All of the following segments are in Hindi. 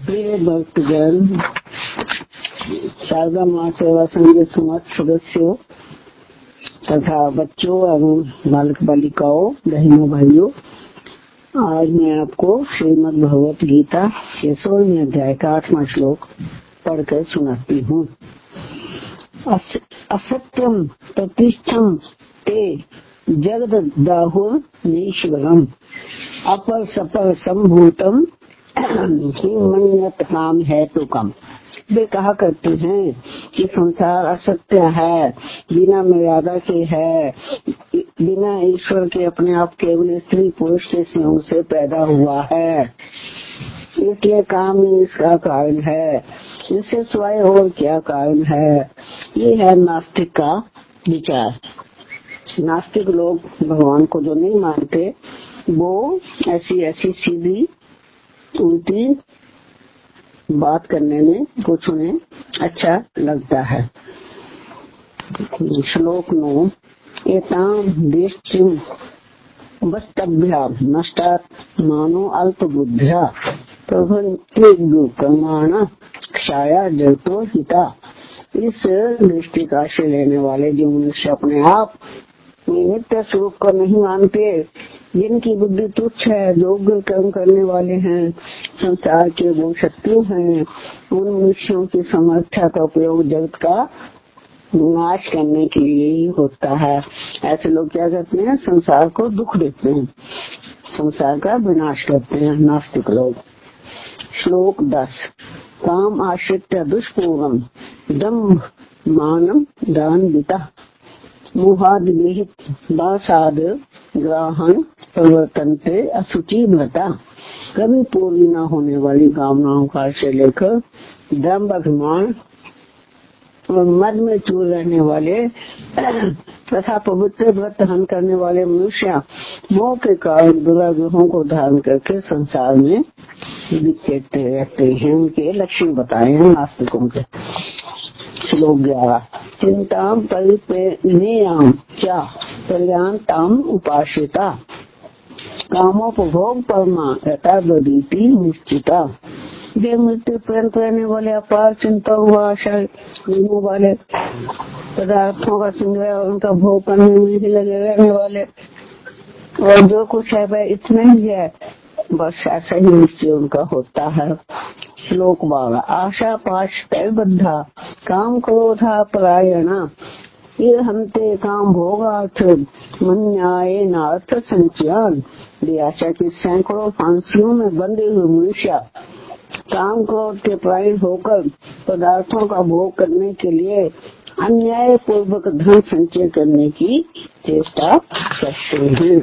प्रिय भक्तजन, शारदा माँ सेवा संघ के समस्त सदस्यों तथा बच्चों एवं बालक बालिकाओं, बहनों भाइयों, आज मैं आपको श्रीमद् भगवत गीता के 16वें अध्याय का 8वां श्लोक पढ़कर सुनाती हूँ। असत्यम प्रतिष्ठम ते जगदाहुर नीश्वरम अपर सपर संभूतम मन्यत काम है तो कम। वे कहा करते हैं कि संसार असत्य है, बिना मर्यादा के है, बिना ईश्वर के अपने आप केवल स्त्री पुरुष के संयोग से पैदा हुआ है, इसलिए काम ही इसका कारण है, इससे सिवाय और क्या कारण है। ये है नास्तिक का विचार। नास्तिक लोग भगवान को जो नहीं मानते वो ऐसी सीधी उल्टी बात करने में कुछ उन्हें अच्छा लगता है। श्लोक 9 एताम दृष्टिम वस्तभ्या नष्टात्मानो अल्प बुद्ध्या प्रभृति क्षाया जगतो हिता। इस दृष्टि का आश्रय लेने वाले जो मनुष्य अपने आप नित्य स्वरूप को नहीं मानते, जिनकी बुद्धि तुच्छ है, योग्य कर्म करने वाले हैं, संसार के वो शत्रु हैं, उन मनुष्यों की समर्थ्या का उपयोग जगत का नाश करने के लिए ही होता है। ऐसे लोग क्या करते हैं? संसार को दुख देते हैं, संसार का विनाश करते हैं नास्तिक लोग। श्लोक 10 काम आश्रित्य दुष्पूर्वम दम्भ मानम दानविता मोहाद विहित बासाद ग्रहण प्रवर्तनते असुचि व्रता। कभी पूरी न होने वाली कामनाओं का आश्रय लेकर दम्भ अभिमान और मद में चूर रहने वाले तथा पवित्र व्रत हन करने वाले मनुष्य मोह के कारण दुराग्रहों को धारण करके संसार में बिखेरते रहते हैं। उनके लक्षण बताए हैं नास्तिकों के। श्लोक 11 चिंताम परिपेयाम चा कल्याणताम उपासिता कामोपभोग परमा यथावदीति निश्चिता। वे मृत्यु पर्यंत रहने वाले अपार चिंता हुआ आशा लेने वाले, पदार्थों का संग्रह और उनका भोग करने में ही लगे रहने वाले, और जो कुछ है वह इतना ही है, बस ऐसा ही निश्चय उनका होता है। श्लोक 12 आशा पाश तैबद्धा काम क्रोधा परायणा ये हमते काम भोगार्थ मन्याय नार्थ संचयन। आशा की सैकड़ों फांसियों में बंधे हुए मनुष्य काम क्रोध के परायण होकर पदार्थों का भोग करने के लिए अन्याय पूर्वक धन संचय करने की चेष्टा करते हैं।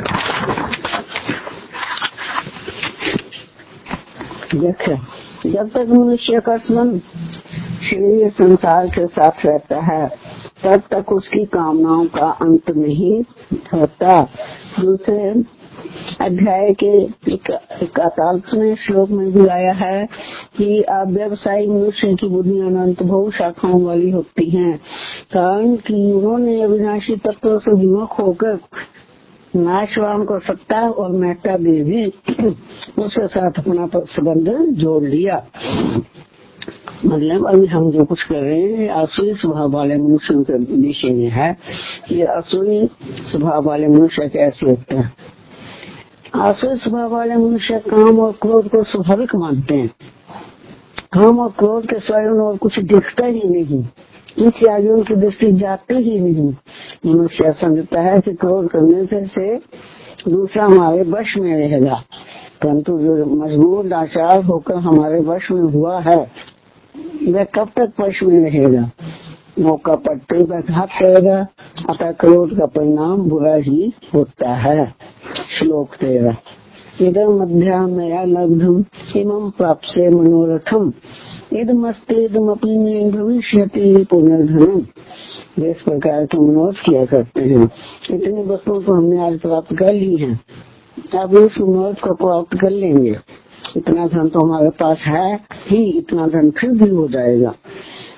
जब तक मनुष्य का स्मरण शरीर संसार के साथ रहता है तब तक उसकी कामनाओं का अंत नहीं होता। दूसरे अध्याय के 41वें श्लोक में भी आया है कि व्यवसायी मनुष्य की बुद्धि अनंत बहु शाखाओं वाली होती है, कारण कि उन्होंने अविनाशी तत्वों से विमुख होकर नाशवान को सत्ता और महत्ता दे दी, उसके साथ अपना संबंध जोड़ लिया। मतलब अभी हम जो कुछ कर रहे हैं असुरी स्वभाव वाले मनुष्यों के विषय में है। ये असुरी स्वभाव वाले मनुष्य कैसे होते हैं? असुरी स्वभाव वाले मनुष्य काम और क्रोध को स्वाभाविक मानते हैं। काम और क्रोध के स्वयं और कुछ दिखता ही नहीं, इससे आगे उनकी दृष्टि जाती ही नहीं। मनुष्य समझता है कि क्रोध करने से दूसरा हमारे वश में रहेगा, परंतु जो मजबूर लाचार होकर हमारे वश में हुआ है वह कब तक वश में रहेगा? मौका पड़ते वह घात करेगा। अतः क्रोध का परिणाम बुरा ही होता है। श्लोक 13 इदं मध्यामया लब्धम इमं प्राप्स्ये मनोरथम इदमस्तेदमपि मे भविष्यति पुनर्धनम। इस प्रकार के मनोरथ किया करते हैं, इतनी वस्तुओं को हमने आज प्राप्त कर ली है, अब इस मनोरथ को प्राप्त कर लेंगे। इतना धन तो हमारे पास है ही, इतना धन फिर भी हो जाएगा।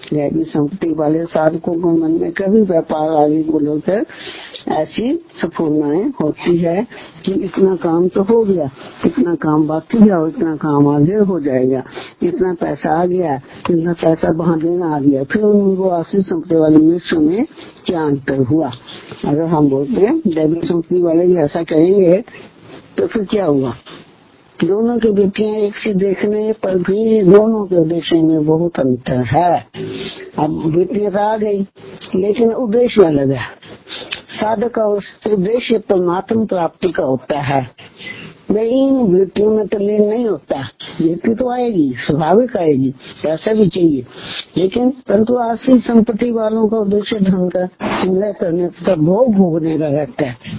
दैवी संपत्ति वाले साधकों को मन में कभी व्यापार आदि को लेकर ऐसी स्फूर्णाएं होती है कि इतना काम तो हो गया, इतना काम बाकी है और इतना काम आगे हो जाएगा, इतना पैसा आ गया, इतना पैसा वहाँ देना आ गया, फिर उनको आश्रित संपत्ति वाले मनुष्यों में क्या अंतर हुआ। अगर हम बोलते हैं दैवी संपत्ति वाले भी ऐसा कहेंगे तो फिर क्या हुआ। दोनों की वृत्तियां एक सी देखने पर भी दोनों के उद्देश्य में बहुत अंतर है। अब वृत्तियां आ गई लेकिन उद्देश्य अलग है। साधक का उद्देश्य परमात्मा प्राप्ति का होता है, वे इन वृत्तियों में तल्लीन नहीं होता। वृत्ति तो आएगी, स्वाभाविक आएगी, ऐसा भी चाहिए, लेकिन परंतु आश्रित संपत्ति वालों का उद्देश्य धन का संग्रह करने तथा भोग भोगने का रहता है।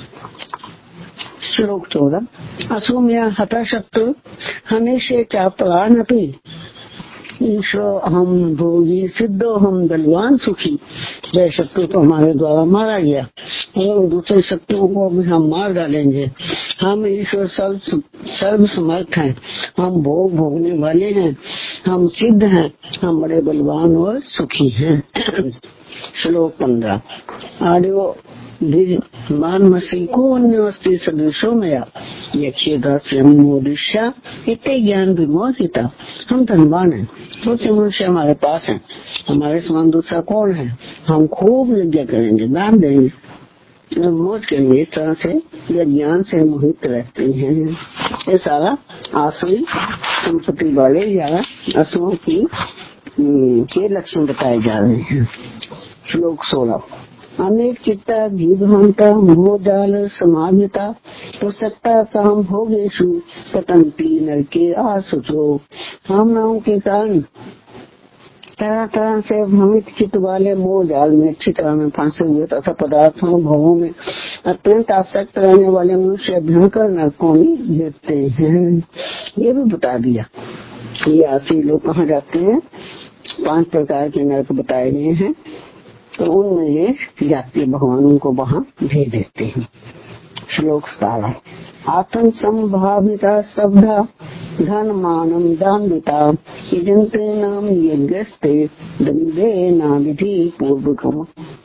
श्लोक 14 असुम्य हतशत्रु हनिष्ये चापरान अपि ईश्वर हम भोगी सिद्धो हम बलवान सुखी। जय शत्रु तो हमारे द्वारा मारा गया और दूसरे शत्रुओं को भी हम मार डालेंगे। हम ईश्वर सर्व समर्थ हैं, हम भोग भोगने वाले हैं, हम सिद्ध हैं, हम बड़े बलवान और सुखी हैं। श्लोक 15 आर्यो मानमसी को अन्यस्ति सदृशो मया यक्षेदास्यमोदिष्या इतने ज्ञान विमोहिता। हम धनवान हैं, दूसरे मनुष्य हमारे पास हैं, हमारे समान दूसरा कौन है। हम खूब यज्ञ करेंगे, दान देंगे, मौज करेंगे। इस तरह से ये ज्ञान से मोहित रहते हैं। ये सारा आसुरी संपत्ति वाले या असुरों की के लक्षण बताए जा रहे हैं। श्लोक 16 अनेक चित्ता जीवहंता मोहजाल समाहिता प्रसक्ता काम भोगेशु पतंती नरके आसुचो। कामनाओं के कारण तरह तरह से भ्रमित चित्त वाले मोह जाल में अच्छी तरह में फंसे हुए तथा पदार्थों भोगों में अत्यंत आसक्त रहने वाले मनुष्य भयंकर नरकों में गिरते हैं। ये भी बता दिया ये आसी लोग कहाँ जाते हैं। 5 प्रकार के नरक बताए गए हैं, तो उनमें ये जाति भगवान उनको वहाँ भेज देते हैं। श्लोक 17 आत्म संभाविता शब्दा धन मानम दान्विता यजन्ते नाम यज्ञस्ते दंडे ना विधि पूर्वकम।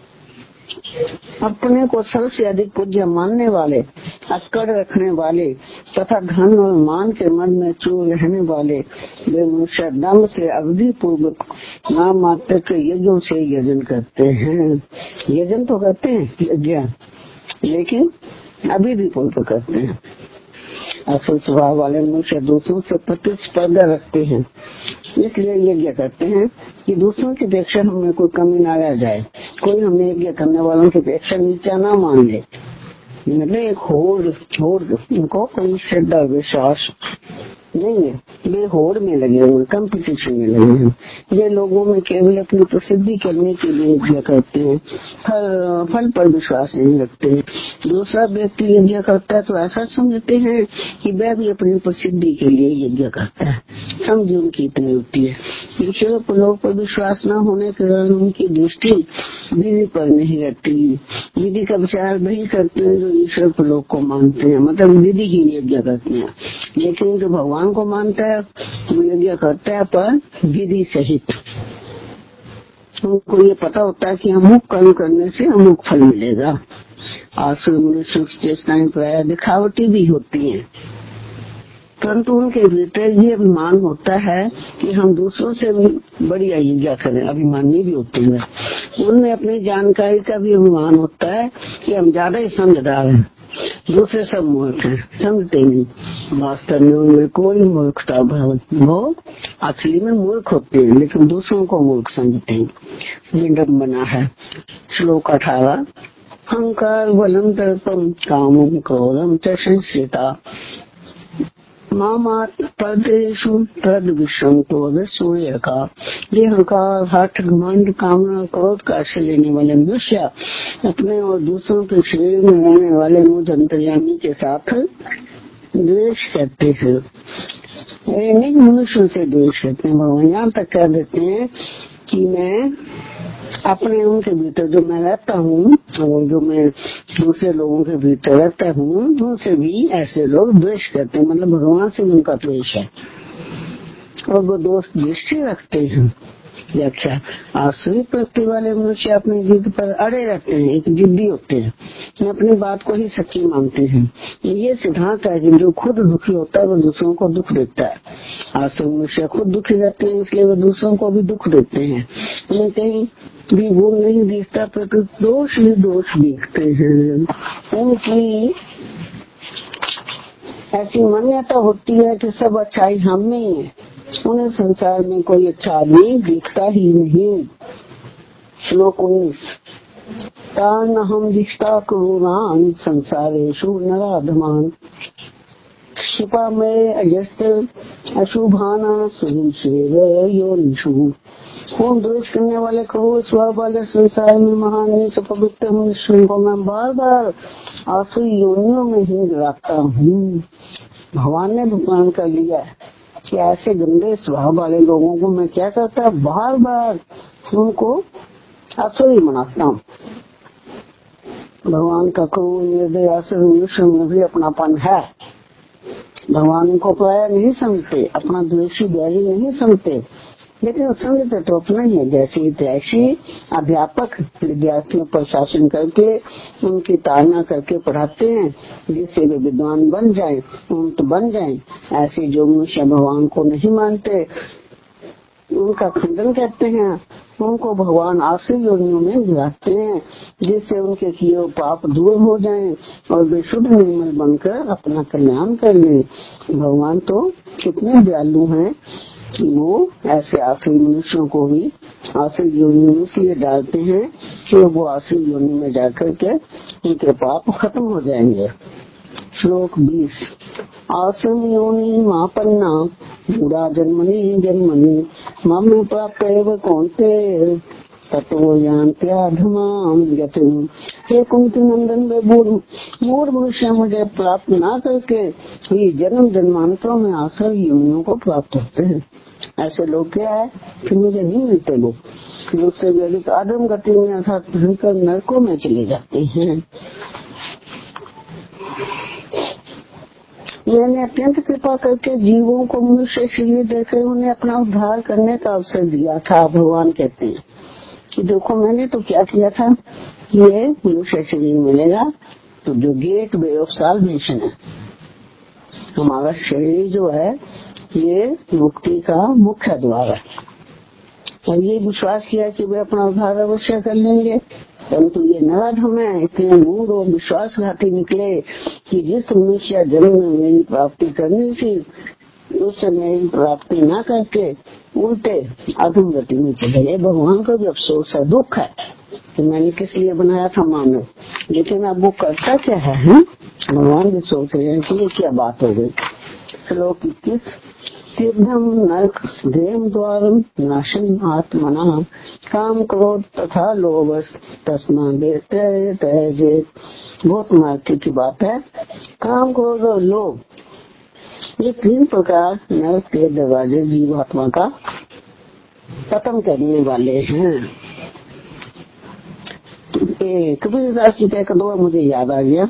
अपने को सबसे अधिक पूज्य मानने वाले, अक्कड़ रखने वाले तथा धन और मान के मन में चूर रहने वाले वे मनुष्य दम से अवधि पूर्वक नाम मात्र के यज्ञों से यजन करते हैं। यजन तो करते हैं यज्ञ, लेकिन अविधि पूर्वक करते हैं। असुर स्वभाव वाले मनुष्य दूसरों से प्रतिस्पर्धा रखते हैं, इसलिए यज्ञ करते हैं कि दूसरों की अपेक्षा हमें कोई कमी न रह जाए, कोई हमें यज्ञ करने वालों की अपेक्षा नीचा ना मान ले। मतलब एक होड़ उनको कोई श्रद्धा विश्वास नहीं है, वे होड़ में लगे हुए, कंपटीशन में लगे हैं। ये लोगों में केवल अपनी प्रसिद्धि करने के लिए यज्ञ करते हैं, फल पर विश्वास नहीं रखते। दूसरा व्यक्ति यज्ञ करता है तो ऐसा समझते हैं कि वह भी अपनी प्रसिद्धि के लिए यज्ञ करता है, समझ उनकी इतनी होती है। ईश्वर को लोग पर विश्वास न होने के कारण उनकी दृष्टि विधि पर नहीं रहती। विधि का विचार वही करते हैं जो ईश्वर को लोग को मानते हैं, मतलब विधि ही यज्ञ करते हैं। लेकिन जो भगवान को मानता है वो यज्ञ करता है पर विधि सहित। उनको ये पता होता है कि अमुक कर्म करने से अमुक फल मिलेगा। आसुर मनुष्य चेष्टाएं प्राय दिखावटी भी होती हैं, परंतु उनके भीतर ये अभिमान होता है कि हम दूसरों से भी बढ़िया यज्ञ करें, अभिमानी भी होते हैं। उनमें अपनी जानकारी का भी अभिमान होता है कि हम ज्यादा ही समझदार हैं, दूसरे सब मूर्ख हैं, समझते नहीं। वास्तव में उनमें कोई मूर्खता भाव, वो असली में मूर्ख होते हैं लेकिन दूसरों को मूर्ख समझते हैं। विडम्बना है। श्लोक 18 अहंकार बलम तल्पम कामम क्रोधम च संश्रिता मामात पदेशु तद विश्वंतो विश्वय का। ये अहंकार हठ घमंड कामना क्रोध का आश्रय लेने वाले मनुष्य अपने और दूसरों के शरीर में रहने वाले मुझ अंतर्यामी के साथ द्वेष करते हैं। निज मनुष्यों से द्वेष करते हैं। भगवान यहाँ तक कह देते हैं कि मैं अपने उनके भीतर जो मैं रहता हूँ और जो मैं दूसरे लोगों के भीतर रहता हूँ उनसे भी ऐसे लोग द्वेष करते हैं, मतलब भगवान से उनका द्वेष है और वो दोष दृष्टि रखते हैं। व्याख्या। आसुरी प्रवृत्ति वाले मनुष्य अपनी जिद पर अड़े रहते हैं, एक जिद्दी होते हैं, अपनी बात को ही सच्ची मानते हैं। ये सिद्धांत है कि जो खुद दुखी होता है वो दूसरों को दुख देता है। आसुरी मनुष्य खुद दुखी रहते हैं, इसलिए वो दूसरों को भी दुख देते हैं। उन्हें कहीं भी गुण नहीं दिखता, पर दोष ही दोष दिखते हैं। उनकी ऐसी मान्यता होती है कि सब अच्छाई हम में ही है, उन्हें संसार में कोई अच्छा आदमी दिखता ही नहीं। श्लोक 19। तान हम दिखता क्रूरान संसारेषु नराधमान क्षिपा में अजस्त अशुभाना सुनिशेव योनिषु। खून द्वेष करने वाले क्रूर स्वभाव वाले संसार में महान नीच पवित्र मनुष्यों को मैं बार बार आसुरी योनियों में ही गिराता हूँ। भगवान ने भुगतान कर लिया है कि ऐसे गंदे स्वभाव वाले लोगों को मैं क्या करता, बार बार उनको आसुरी बनाता हूँ। भगवान का क्रूर निर्दय आसुरी मनुष्यों में भी अपनापन है। भगवान उनको पराया नहीं समझते, अपना द्वेषी बैरी नहीं समझते, लेकिन समझते तो अपना ही है। जैसे तैसी अध्यापक विद्यार्थियों पर शासन करके उनकी ताड़ना करके पढ़ाते हैं जिससे वे विद्वान बन जाएं, उन्नत बन जाएं, ऐसे जो मनुष्य भगवान को नहीं मानते उनका खंडन करते हैं, उनको भगवान आसुरी योनियों में गिराते हैं जिससे उनके किए पाप दूर हो जाएं और वे शुद्ध निर्मल बनकर अपना कल्याण कर लें। भगवान तो कितने दयालु हैं कि वो ऐसे आसुरी मनुष्यों को भी आसुरी योनि में इसलिए डालते हैं कि वो आसुरी योनि में जाकर के उनके पाप खत्म हो जाएंगे। श्लोक 20। आसुरी योनि मापन्ना बुरा जन्मनि जन्मनि मम प्राप्त एव कौन्तेय ततो यान्त्याधमाम गतिम। हे कुंती नंदन, वे मूढ़ मनुष्य मुझे प्राप्त ना करके ये जन्म जन्मांतरों में आसुरी योनियों को प्राप्त होते हैं। ऐसे लोग क्या है कि मुझे नहीं मिलते, लोग उससे भी अधिक आधम गति में अर्थात भयंकर नरकों में चले जाते हैं। मैंने अत्यंत कृपा करके जीवों को मनुष्य शरीर देकर उन्हें अपना उद्धार करने का अवसर दिया था। भगवान कहते हैं कि देखो मैंने तो क्या किया था, ये मनुष्य शरीर मिलेगा तो जो गेट वे ऑफ साल्वेशन है, हमारा शरीर जो है ये मुक्ति का मुख्य द्वार है। और ये विश्वास किया कि वे अपना उद्धार अवश्य कर लेंगे, परंतु ये नराधम है, इतने मूढ़ और विश्वासघाती निकले कि जिस मनुष्य जन्म में मेरी प्राप्ति करनी थी उस मेरी प्राप्ति न करके उल्टे अधम गति में चले गए। भगवान को भी अफसोस है, दुख है कि मैंने किस लिए बनाया था मानव, लेकिन अब वो करता क्या है? भगवान भी सोच रहे हैं कि ये क्या बात हो गई। श्लोक 21। तीर्थम नरक देम द्वारम नाशन आत्मना काम क्रोध तथा लोभस तस्मा तेजे। बहुत महत्व की बात है। काम क्रोध और लोभ ये तीन प्रकार नरक के दरवाजे जीवात्मा का खत्म करने वाले हैं। कबीरदास जी का एक दो मुझे याद आ गया।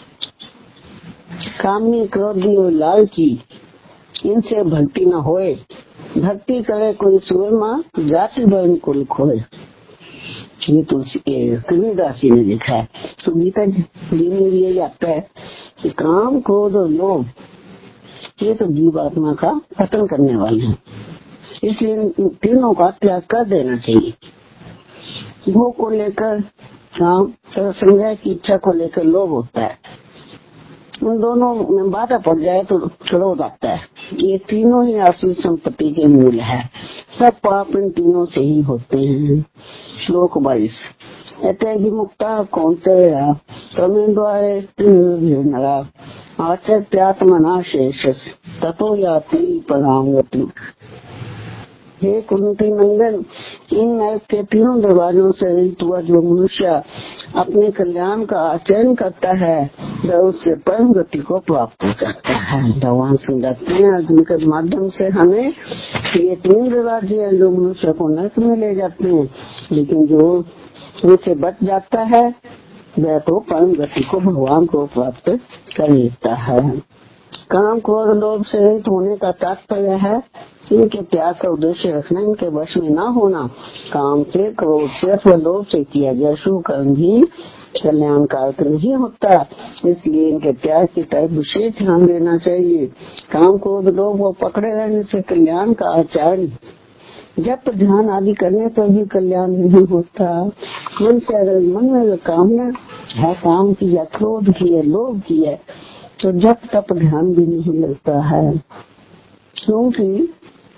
कामी क्रोधी और लालची इनसे भक्ति न होए, भक्ति करे कोई सुरमा जाति वर्ण कुल खोए। ये तो कबीरदास जी ने लिखा है। तो गीता जी में भी यही आता है कि काम क्रोध और लोभ ये तो जीवात्मा का पतन करने वाले हैं, इसलिए तीनों का त्याग कर देना चाहिए। भोग को लेकर काम, संग्रह की इच्छा को लेकर लोभ होता है, उन दोनों में बाधा पड़ जाए तो क्रोध आता है। ये तीनों ही आसुरी संपत्ति के मूल है। सब पाप इन तीनों से ही होते हैं। श्लोक 22। एते विमुक्ता कौन्तेय तमें द्वारे नरा आचर्यात्मना शेषस ततो याति पराम गति। हे कुंती नंदन, इन नरक के तीनों दरवाजों से रहित हुआ जो मनुष्य अपने कल्याण का आचरण करता है वह उससे परम गति को प्राप्त हो जाता है। भगवान समझाते हैं अर्जुन के माध्यम से हमें ये तीन दरवाजे जो मनुष्य को नरक में ले जाते हैं, लेकिन जो उनसे बच जाता है वह तो परम गति को भगवान को प्राप्त कर लेता है। काम क्रोध लोभ से रहित होने का तात्पर्य है इनके त्याग का उद्देश्य रखना, इनके वश में न होना, काम से, क्रोध से अथवा लोभ से किया गया शुभ कर्म भी कल्याणकारक नहीं होता। इसलिए इनके त्याग की तरफ विशेष ध्यान देना चाहिए। काम, क्रोध, लोभ को पकड़े रहने से कल्याण का आचरण, जब ध्यान आदि करने पर भी कल्याण नहीं होता। मन से अगर मन में कामना है, काम की है, क्रोध की है, लोभ की है, तो जब तक ध्यान भी नहीं लगता है, क्योंकि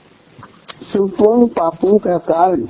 संपूर्ण पापों का कारण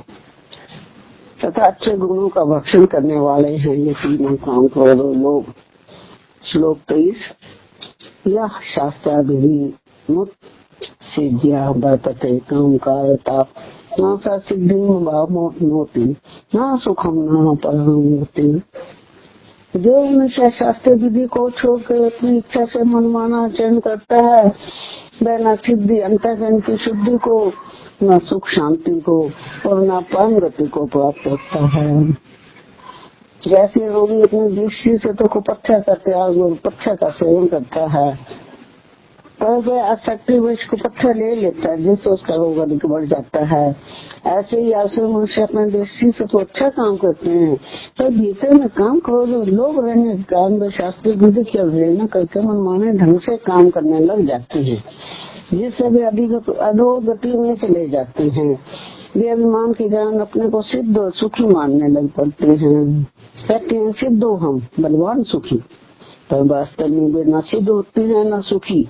तथा अच्छे गुणों का भक्षण करने वाले हैं ये तीनों, काम, क्रोध और लोभ। श्लोक 23, यह शास्त्राभिधि मुक्त सिद्धिया वर्तते काम कारता न सा सिद्धि भावनोति न सुखम न परमोति। जो मनुष्य शास्त्र विधि को छोड़कर अपनी इच्छा से मनमाना आचरण करता है, वह न सिद्धि, अंतःकरण की शुद्धि को, न सुख शांति को और न परम गति को प्राप्त होता है। जैसे रोगी अपनी दृष्टि से तो कुपथ्य का त्याग और पथ्य का सेवन करता है, पर वह आसक्ति वश कुपथ्य ले लेता है, जिससे उसका रोग अधिक बढ़ जाता है। ऐसे ही ऐसे मनुष्य अपने दृष्टि से तो अच्छा काम करते हैं, पर भीतर में काम, क्रोध और लोभ रहने के कारण वे शास्त्रीय विधि की अवहेलना करके मनमाने ढंग से काम करने लग जाते हैं, जिससे वे अधिक अधोगति में चले जाते हैं। वे अभिमान के कारण अपने को सिद्ध और सुखी मानने लग पड़ते हैं। कहते हैं सिद्ध हो हम, बलवान सुखी, पर वास्तव में वे न सिद्ध होते हैं न सुखी।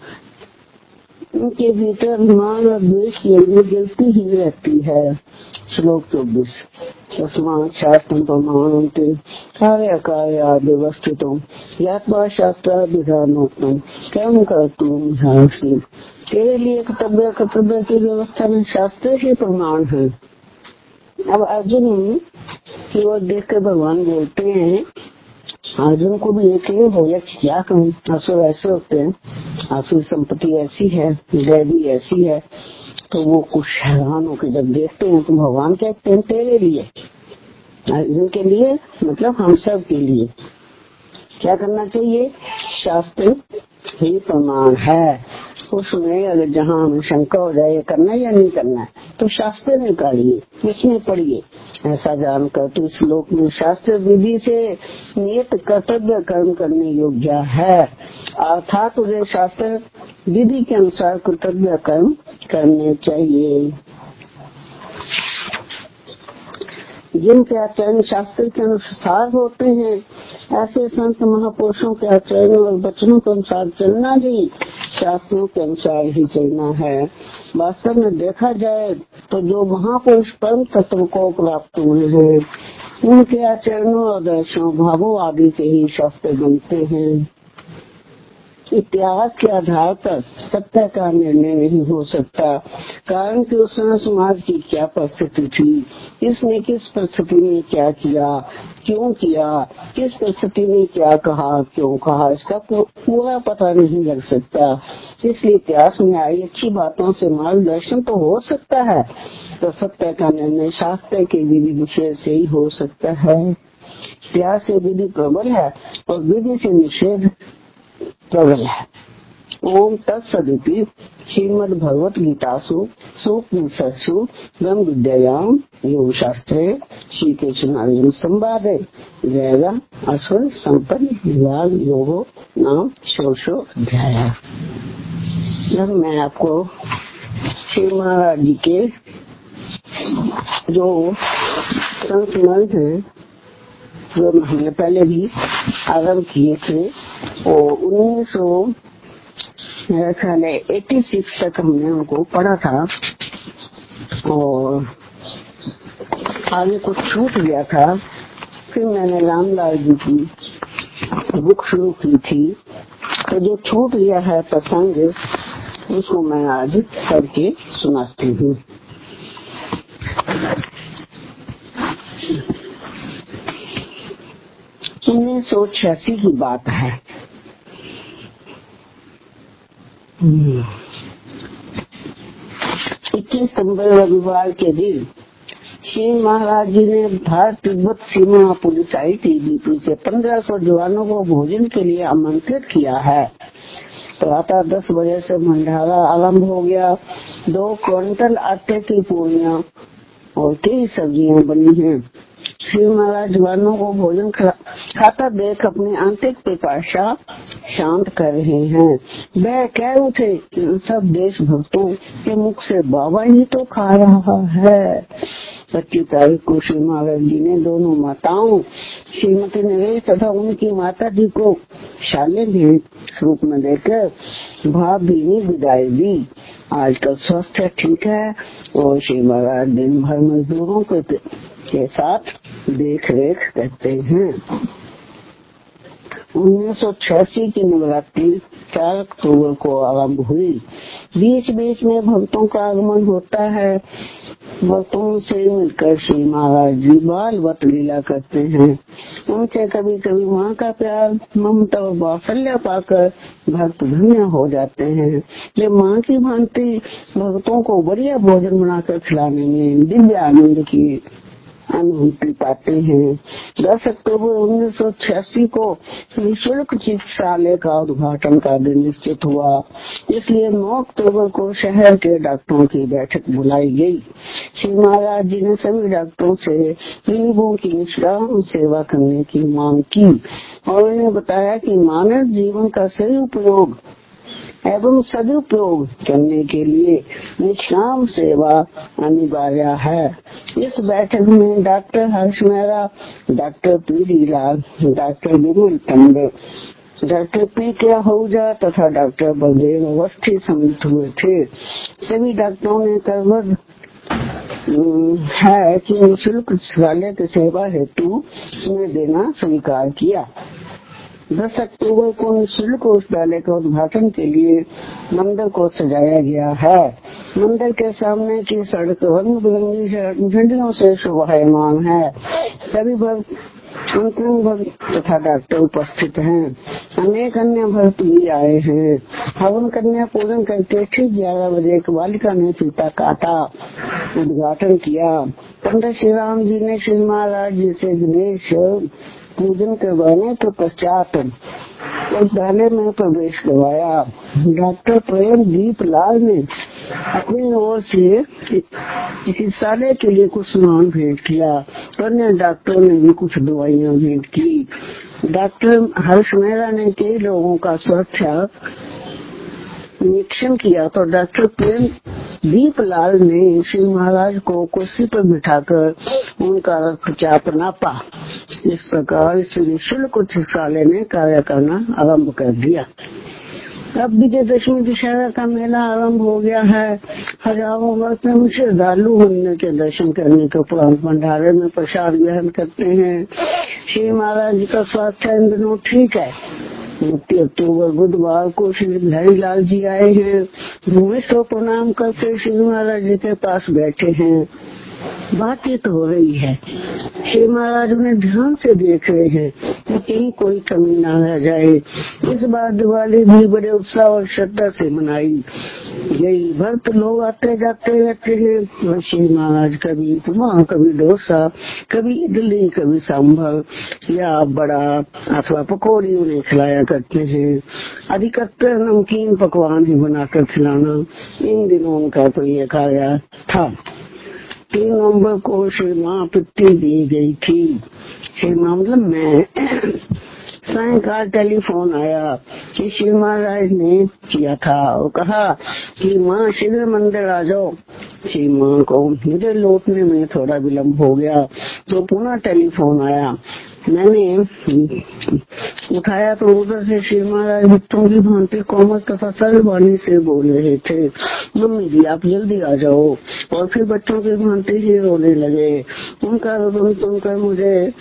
उनके भीतर अभिमान और द्वेष की अग्नि जलती ही रहती है। श्लोक 24, तस्मात् शास्त्रं प्रमाणन्ते कार्य कार्याद् व्यवस्थितो यात्मा शास्त्र विधानोक्तं कर्म कर्तुम् अर्हसि। तेरे लिए कर्तव्य की व्यवस्था में शास्त्र ही प्रमाण है। अब अर्जुन की ओर देख कर भगवान बोलते हैं, अर्जुन को भी एक ही हो या क्या कहूँ, असुर ऐसे होते हैं, आसुरी संपत्ति ऐसी है, देवी ऐसी है, तो वो कुछ हैरान होकर जब देखते हैं तो भगवान कहते हैं तेरे लिए, अर्जुन के लिए मतलब हम सब के लिए क्या करना चाहिए, शास्त्र ही प्रमाण है। उसमें अगर जहाँ हमें शंका हो जाए करना या नहीं करना है तो शास्त्र में काढ़िए, इसमें पढ़िए। ऐसा जानकर तो इस लोक में शास्त्र विधि से नियत कर्तव्य कर्म करने योग्य है, अर्थात तुझे शास्त्र विधि के अनुसार कर्तव्य कर्म करने चाहिए। जिनके आचरण शास्त्र के अनुसार होते हैं, ऐसे संत महापुरुषों के आचरण और वचनों के अनुसार चलना भी शास्त्रों के अनुसार ही चलना है। वास्तव में देखा जाए तो जो महापुरुष परम तत्व को प्राप्त हुए हैं, उनके आचरणों, आदर्शों, भावों आदि से ही शास्त्र बनते हैं। इतिहास के आधार पर सत्य का निर्णय नहीं हो सकता, कारण कि उस समय समाज की क्या परिस्थिति थी, इसने किस परिस्थिति में क्या किया, क्यों किया, किस परिस्थिति में क्या कहा, क्यों कहा, इसका पूरा पता नहीं लग सकता। इसलिए इतिहास में आई अच्छी बातों से मार्गदर्शन तो हो सकता है, तो सत्य का निर्णय शास्त्र के विधि विषय से ही हो सकता है। इतिहास से विधि प्रबल है और विधि से निषेध प्रबल है। ओम तत्सदिति श्रीमद् भगवत गीतासु सूक्ष्मसु ब्रह्म विद्यायाम योग शास्त्रे श्री कृष्ण अर्जुन संवादे जयगा असुर संपन्न विभाग योगो नाम षोडशो अध्याय। जब मैं आपको श्री महाराज जी के जो संस्मरण है जो हमने पहले भी आरम्भ किए थे, और 1986 तक हमने उनको पढ़ा था और आगे कुछ छूट गया था। फिर मैंने रामलाल जी की बुक शुरू की थी, तो जो छूट गया है प्रसंग उसको मैं आज करके सुनाती हूँ। 1986 की बात है। 21 सितंबर रविवार के दिन श्री महाराज जी ने भारत तिब्बत सीमा पुलिस ITBP के 1500 जवानों को भोजन के लिए आमंत्रित किया है। प्रातः 10 बजे से भंडारा आरंभ हो गया। 2 क्विंटल आटे की पूरियां और 30 सब्जियां बनी हैं। श्री महाराज जवानों को भोजन खाता देख अपनी आंतरिक पिपासा शांत कर रहे हैं। वह कह उठे कि सब देशभक्तों के मुख से बाबा ही तो खा रहा है। 25 तारीख को श्री महाराज जी ने दोनों माताओं श्रीमती नरेश तथा उनकी माता जी को शाले भेंट स्वरूप में देकर भावभीनी विदाई दी। आजकल स्वास्थ्य ठीक है और श्री महाराज दिन भर मजदूरों के साथ देख रेख करते हैं। 1986 की नवरात्रि 4 अक्टूबर को आरंभ हुई। बीच बीच में भक्तों का आगमन होता है। भक्तों से मिलकर श्री महाराज जी बाल वत लीला करते हैं। उनसे कभी कभी माँ का प्यार ममता और वात्सल्य पाकर भक्त धन्य हो जाते हैं। वे माँ की भांति भक्तों को बढ़िया भोजन बनाकर खिलाने में दिव्य आनंद की अनुभूति पाते हैं। 10 अक्टूबर 1986 को निःशुल्क चिकित्सालय का उद्घाटन का दिन निश्चित हुआ, इसलिए 9 अक्टूबर को शहर के डॉक्टरों की बैठक बुलाई गई। श्री महाराज जी ने सभी डॉक्टरों से गरीबों की निष्काम सेवा करने की मांग की और उन्हें बताया कि मानव जीवन का सही उपयोग एवं सदुपयोग करने के लिए निष्काम सेवा अनिवार्य है। इस बैठक में doctor Harsh Mehra, doctor P Lal, doctor Vimal Pand, doctor P Ahuja तथा डॉक्टर बलदेव अवस्थी सम्मिलित हुए थे। सभी डॉक्टरों ने करबद्ध है कि निःशुल्क चिकित्सालय की सेवा हेतु उन्हें देना स्वीकार किया। 10 अक्टूबर को निःशुल्क औषधालय का उद्घाटन के लिए मंदिर को सजाया गया है। मंदिर के सामने की सड़क रंग बिरंगी झंडियों से शोभायमान है। सभी भक्त तथा डॉक्टर उपस्थित हैं। अनेक अन्य भक्त भी आए हैं। हवन कन्या पूजन करके ठीक 11 बजे एक बालिका ने फीता काटा, उद्घाटन किया। पंडित श्री राम जी ने श्री महाराज जी से गणेश पूजन करवाने के पश्चात विद्यालय में प्रवेश करवाया। डॉक्टर प्रेम दीप लाल ने अपनी ओर से चिकित्सालय के लिए कुछ सामान भेंट किया। अन्य डॉक्टरों ने भी कुछ दवाइयां भेंट की। डॉक्टर हर्ष मेहरा ने कई लोगों का स्वास्थ्य निरीक्षण किया तो डॉक्टर प्रेम दीप लाल ने श्री महाराज को कुर्सी पर बिठाकर उनका रक्तचाप नापा। इस प्रकार निःशुल्क चिकित्सालय ने कार्य करना आरंभ कर दिया। अब विजयदशमी दशहरा का मेला आरंभ हो गया है। हजारों भक्त श्रद्धालु मंदिर के दर्शन करने के उपरांत भंडारे में प्रसाद ग्रहण करते हैं। श्री महाराज जी का स्वास्थ्य इन दिनों ठीक है। 29 अक्टूबर बुधवार को श्री बिहारी लाल जी आए हैं। भूमिष्ठ को प्रणाम करके श्री महाराज जी के पास बैठे हैं। बातचीत हो रही है। श्री महाराज उन्हें ध्यान से देख रहे हैं कि कहीं कोई कमी न रह जाए। इस बार दिवाली भी बड़े उत्साह और श्रद्धा से मनाई गई। भक्त लोग आते जाते रहते हैं और श्री महाराज कभी उपमा, कभी डोसा, कभी इडली, कभी सांभर या बड़ा अथवा पकौड़ी उन्हें खिलाया करते हैं। अधिकतर नमकीन पकवान ही बनाकर खिलाना इन दिनों उनका प्रिय कार्य था। 3 नवंबर को श्री माँ पिट्टी दी गई थी। श्री माँ मतलब मैं सायंकाल टेलीफोन आया कि श्री महाराज ने किया था और कहा कि माँ शीघ्र मंदिर आ जाओ। श्री माँ को मुझे लौटने में थोड़ा विलम्ब हो गया तो पुनः टेलीफोन आया। मैंने उठाया तो उधर से श्री महाराज भक्तों की भांति कोमल तथा सरल वाणी से बोल रहे थे, मम्मी जी आप जल्दी आ जाओ। और फिर बच्चों की भांति ही रोने लगे। उनका रोदन सुनकर मुझे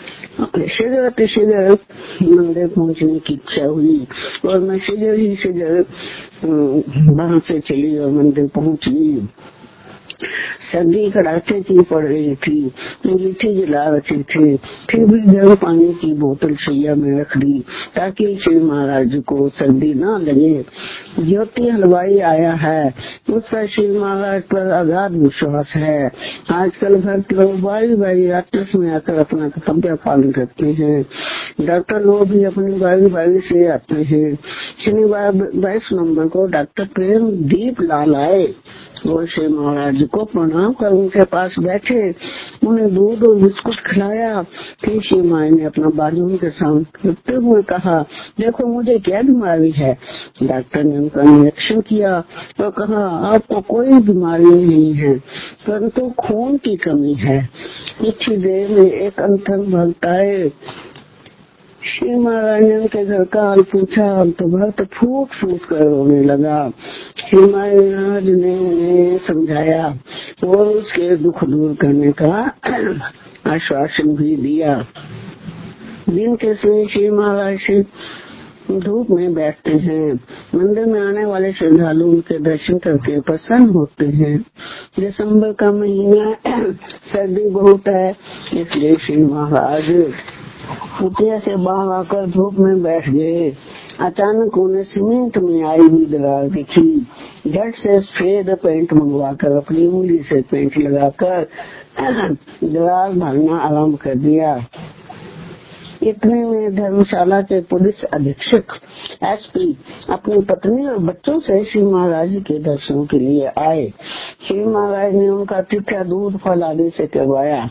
शीघ्र मंदिर पहुंचने की इच्छा हुई और मैं शीघ्र वहां से चली और मंदिर पहुंच गई। सर्दी कड़ाके की पड़ रही थी, अंगीठी जला रखी थी, फिर भी गर्म पानी की बोतल शैया में रख दी ताकि श्री महाराज को सर्दी न लगे। ज्योति हलवाई आया है, उसका श्री महाराज पर अगाध विश्वास है। आजकल भक्त लोग बारी आपस में आकर अपना कर्तव्य पालन करते हैं। डॉक्टर लोग भी अपनी बारी से आते हैं। शनिवार 22 नवंबर को डॉक्टर प्रेम दीप लाल आए और श्री महाराज को प्रणाम कर उनके पास बैठे, उन्हें दूध और बिस्कुट खिलाया। फिर श्री माई ने अपना बाजू उनके सामने रखते हुए कहा, देखो मुझे क्या बीमारी है। डॉक्टर ने उनका निरीक्षण किया तो कहा, आपको कोई बीमारी नहीं है, परंतु खून की कमी है। इतनी देर में एक अंतरंग भक्त आए। श्री महाराज ने उनके घर का हाल पूछा तो भक्त फूट फूट कर रोने लगा। श्री महाराज ने उन्हें समझाया और उसके दुख दूर करने का आश्वासन भी दिया। दिन के समय श्री महाराज से धूप में बैठते हैं। मंदिर में आने वाले श्रद्धालु उनके दर्शन करके प्रसन्न होते हैं। दिसंबर का महीना सर्दी बहुत है, इसलिए श्री महाराज कुटिया से बाहर आकर धूप में बैठ गए। अचानक उन्हें सीमेंट में आई हुई दरार दिखी। झट से सफेद पेंट मंगवाकर अपनी उंगली से पेंट लगाकर दरार भरना आरंभ कर दिया। इतने में धर्मशाला के पुलिस अधीक्षक एसपी अपनी पत्नी और बच्चों से श्री महाराज के दर्शनों के लिए आए। श्री महाराज ने उनका तीखा दूध फल आदि से करवाया।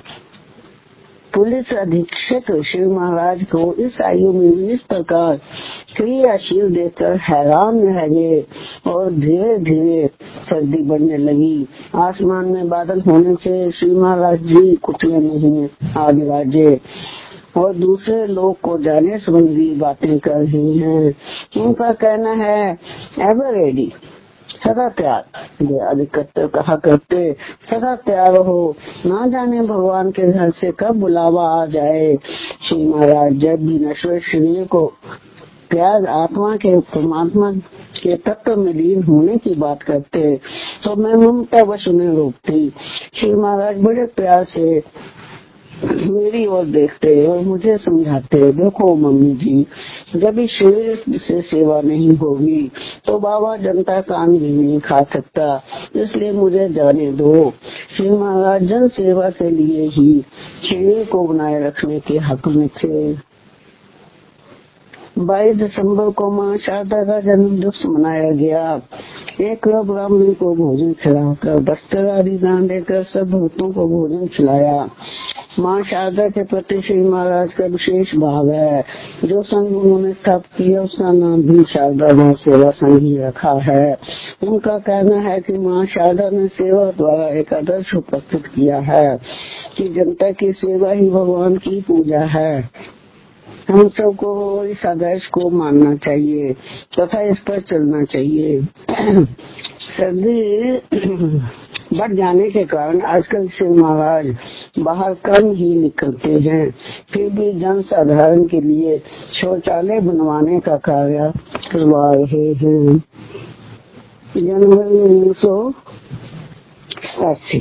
पुलिस अधीक्षक श्री महाराज को इस आयु में इस प्रकार क्रियाशील देखकर हैरान रह गए और धीरे धीरे सर्दी बढ़ने लगी। आसमान में बादल होने से श्री महाराज जी कुटिया में ही आ विराजे और दूसरे लोग को जाने संबंधी बातें कर रही हैं। उनका कहना है, एवर रेडी, सदा तैयार। कहा करते सदा तैयार हो, ना जाने भगवान के घर से कब बुलावा आ जाए। श्री महाराज जब भी नश्वर शरीर को त्याग आत्मा के परमात्मा के तत्व में लीन होने की बात करते तो मैं ममता वश उन्हें रोकती। श्री महाराज बड़े प्यार से मेरी ओर देखते और मुझे समझाते, देखो मम्मी जी, जब इस शरीर से सेवा नहीं होगी तो बाबा जनता का अन्न भी नहीं खा सकता, इसलिए मुझे जाने दो। श्री महाराज जन सेवा के लिए ही शरीर को बनाए रखने के हक में थे। 22 दिसंबर को माँ शारदा का जन्म दिवस मनाया गया। एक ब्राह्मण को भोजन खिलाकर वस्त्र आदि दान देकर सब भक्तों को भोजन खिलाया। माँ शारदा के प्रति श्री महाराज का विशेष भाव है। जो संघ उन्होंने स्थापित किया उसका नाम भी शारदा माँ सेवा संघ ही रखा है। उनका कहना है कि माँ शारदा ने सेवा द्वारा एक आदर्श उपस्थित किया है कि जनता की सेवा ही भगवान की पूजा है। हम सबको इस आदर्श को मानना चाहिए तथा इस पर चलना चाहिए। सर्दी बढ़ जाने के कारण आजकल श्री महाराज बाहर कम ही निकलते हैं, फिर भी जन साधारण के लिए शौचालय बनवाने का कार्य करवा रहे हैं। जनवरी 1987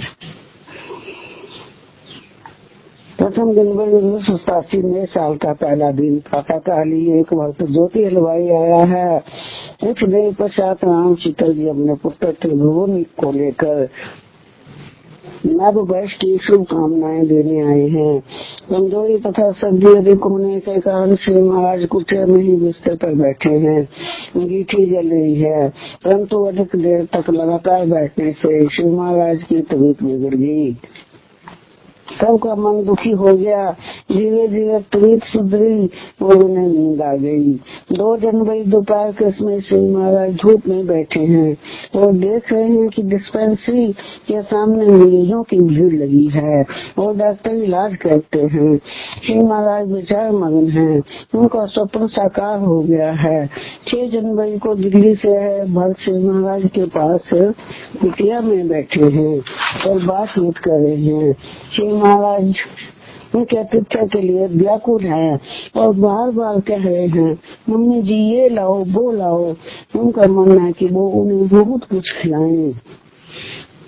प्रथम जनवरी 1987 नए साल का पहला दिन प्रातःकाली एक वक्त ज्योति हलवाई आया है। कुछ देर पश्चात राम शीतल जी अपने पुत्र त्रिभुवन को लेकर नव वर्ष की शुभकामनाएं देने आए हैं। कमजोरी तथा सर्दी अधिक होने के कारण श्री महाराज कुटिया में ही बिस्तर पर बैठे हैं। अंगीठी जल रही है, परंतु अधिक देर तक लगातार बैठने से श्री महाराज की तबीयत बिगड़ गई। सबका मन दुखी हो गया। धीरे धीरे तबीयत सुधरी और उन्हें नींद आ गई। 2 जनवरी दोपहर के समय श्री महाराज धूप में बैठे हैं और देख रहे हैं कि डिस्पेंसरी के सामने मरीजों की भीड़ लगी है और डॉक्टर इलाज करते हैं। श्री महाराज विचार मग्न हैं। उनका स्वप्न साकार हो गया है। 6 जनवरी को दिल्ली से भक्त श्री महाराज के पास कुटिया में बैठे हैं और बातचीत कर रहे हैं। श्री महाराज उनके आतिथ्य के लिए व्याकुल हैं और बार बार कह रहे हैं, मम्मी जी ये लाओ वो लाओ। उनका मानना है कि वो उन्हें बहुत कुछ खिलाएं।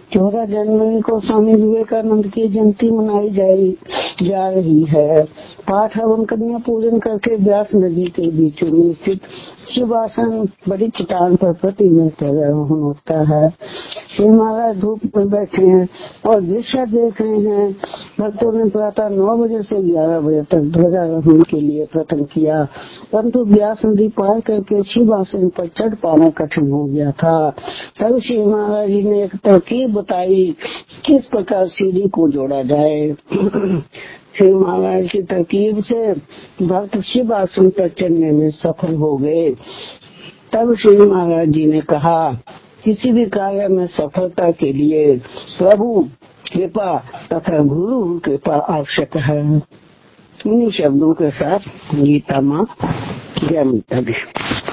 14 जनवरी को स्वामी विवेकानंद की जयंती मनाई जा रही है। पाठ हवन कन्या पूजन करके व्यास नदी के बीच में स्थित शिव आसन बड़ी चट्टान पर प्रतिदिन होता है। शिव महाराज धूप में बैठे हैं और दृश्य देख रहे हैं। भक्तों ने प्रातः 9 बजे से 11 बजे तक ध्वजारोहण के लिए प्रयत्न किया, परंतु व्यास नदी पार करके शिव आसन पर चढ़ पाना कठिन हो गया था। तब शिव महाराज जी ने एक तरकीब बताई किस प्रकार सीढ़ी को जोड़ा जाए। शिव महाराज की तरकीब से भक्त शिव आसन पर चढ़ने में सफल हो गए। तब शिव महाराज जी ने कहा, किसी भी कार्य में सफलता के लिए प्रभु कृपा तथा गुरु कृपा आवश्यक है। इन्हीं शब्दों के साथ गीता माँ जय माता दी।